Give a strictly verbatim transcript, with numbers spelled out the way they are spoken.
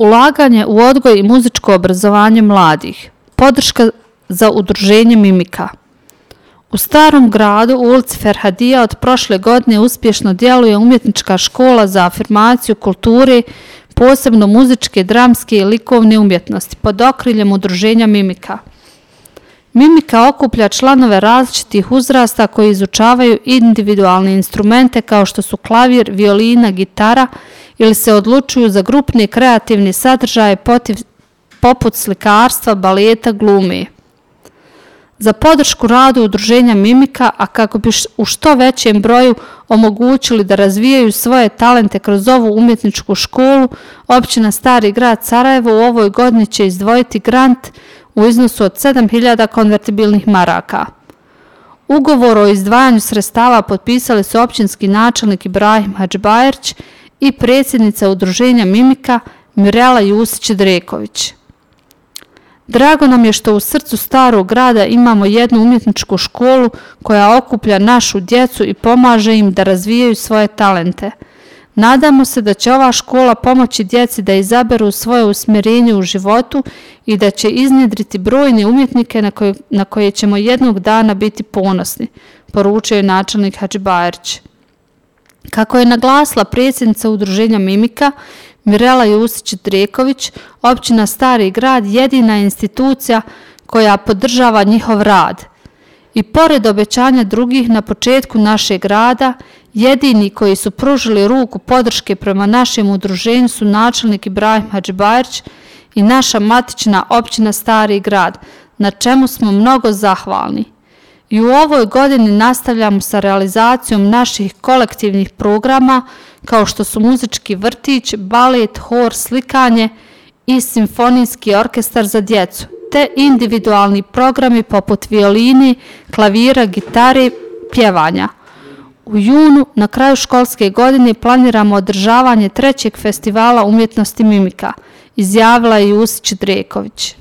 Ulaganje u odgoj i muzičko obrazovanje mladih. Podrška za udruženje Mimika. U Starom gradu u ulici Ferhadija od prošle godine uspješno djeluje umjetnička škola za afirmaciju kulture, posebno muzičke, dramske i likovne umjetnosti pod okriljem udruženja Mimika. Mimika okuplja članove različitih uzrasta koji izučavaju individualne instrumente kao što su klavir, violina, gitara ili se odlučuju za grupne kreativne sadržaje poput slikarstva, baleta, glume. Za podršku radu udruženja Mimika, a kako bi u što većem broju omogućili da razvijaju svoje talente kroz ovu umjetničku školu, općina Stari grad Sarajevo u ovoj godini će izdvojiti grant u iznosu od sedam hiljada konvertibilnih maraka. Ugovor o izdvajanju sredstava potpisali su općinski načelnik Ibrahim Hadžbajrić i predsjednica udruženja Mimika Mirela Jusić-Dreković. Drago nam je što u srcu Starog grada imamo jednu umjetničku školu koja okuplja našu djecu i pomaže im da razvijaju svoje talente. Nadamo se da će ova škola pomoći djeci da izaberu svoje usmjerenje u životu i da će iznjedriti brojne umjetnike na koje, na koje ćemo jednog dana biti ponosni, poručio je načelnik Hadžbajrić. Kako je naglasila predsjednica udruženja Mimika, Mirela Jusić-Dreković, općina Stari grad jedina institucija koja podržava njihov rad. I pored obećanja drugih na početku našeg rada, jedini koji su pružili ruku podrške prema našem udruženju su načelnik Ibrahim Hadžbajrić i naša matična općina Stari grad, na čemu smo mnogo zahvalni. I u ovoj godini nastavljamo sa realizacijom naših kolektivnih programa kao što su muzički vrtić, balet, hor, slikanje i simfonijski orkestar za djecu, te individualni programi poput violine, klavira, gitare, pjevanja. U junu, na kraju školske godine, planiramo održavanje trećeg festivala umjetnosti Mimika, izjavila je Jusić-Dreković.